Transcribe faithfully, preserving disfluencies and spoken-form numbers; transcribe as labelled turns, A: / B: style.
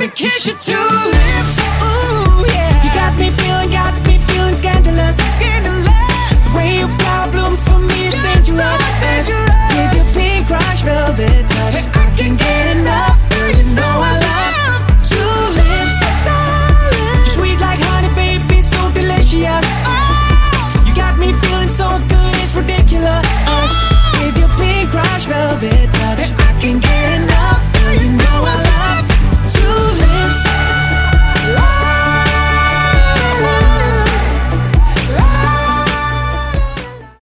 A: me kiss your two lips. Ooh, yeah. You got me feeling, got me feeling scandalous. Scandalous. Rain of flower blooms for me is dangerous.